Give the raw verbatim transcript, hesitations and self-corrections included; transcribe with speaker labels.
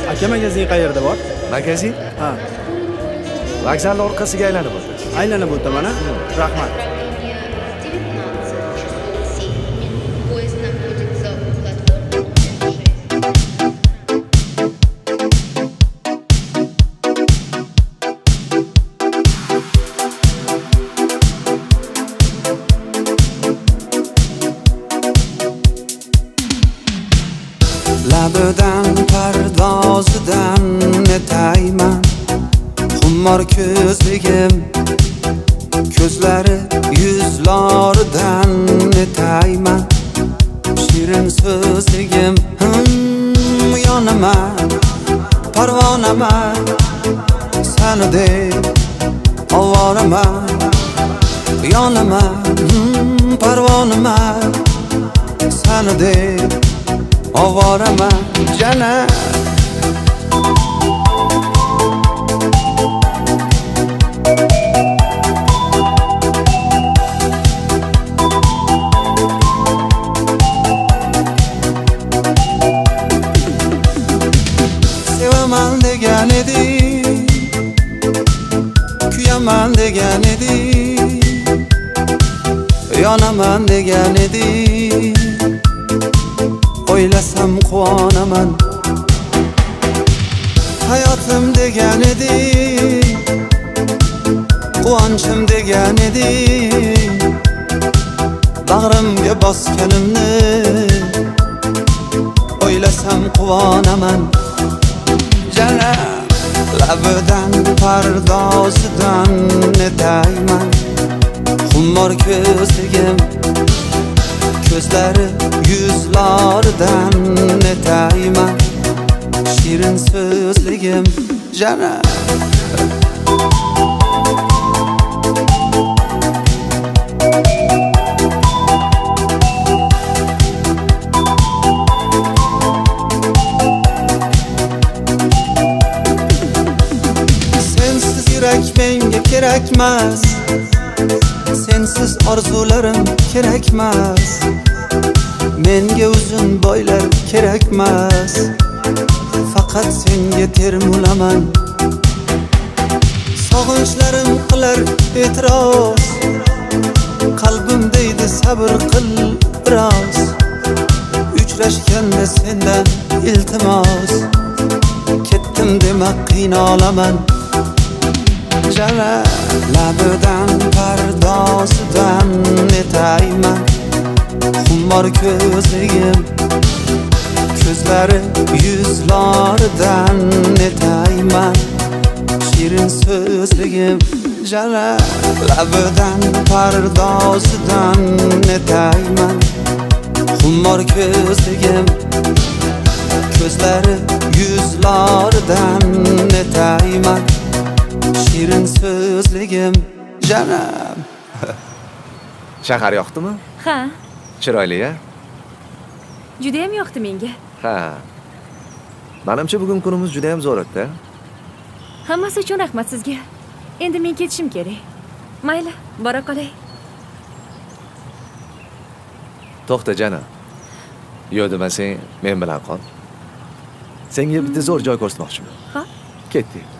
Speaker 1: Aka, magazin qayerda bor?
Speaker 2: Magazin?
Speaker 1: Ha.
Speaker 2: Vokzalning orqasiga aylanib o'tasiz.
Speaker 1: Aylanib o'taman, ha? Rahmat.
Speaker 3: Labidan pardozidan netayman Xummor ko'zligim ko'zlari yuzlaridan netayman Shirin so'zligim hum yonaman parvonaman Seni deb ovoraman yonaman hum parvonaman Seni deb ovoraman jana Sevaman degan eding kuyaman degan eding yonaman degan eding O'ylasam quvonaman hayotim degan eding quvonchim degan eding bag'rimga bosganimni o'ylasam quvonaman jana labidan pardozidan netayman xummor ko'zligim ko'zlari yuzlaridan netayman shirin so'zligim jana sensiz yurak menga kerakmas sensiz orzularim kerakmas menga uzun boylar kerakmas faqat senga termulaman sog'inchlarim qilar e'tiroz qalbim deydi sabr qil biroz uchrashganda sendan iltimos ketdim dema qiynalaman jala labidan pardozidan netayman xummor ko'zligim ko'zlari yuzlaridan netayman shirin so'zligim jala labidan pardozidan netayman xummor ko'zligim ko'zlari yuzlaridan netayman shirin so'zligim janam
Speaker 2: Shahar yoqdimi?
Speaker 4: Ha.
Speaker 2: Chiroyli-ya?
Speaker 4: Juda ham yoqdi menga.
Speaker 2: Ha. Menimcha bugun kunimiz juda ham zo'r o'tdi.
Speaker 4: Hammasi uchun rahmat sizga. Endi men ketishim kerak. Mayli, bora qolay.
Speaker 2: To'xta jana. Yo'q demasang, men bilan qol. Senga bitta zo'r joy ko'rsatmoqchiman.
Speaker 4: Ha?
Speaker 2: Ketdik.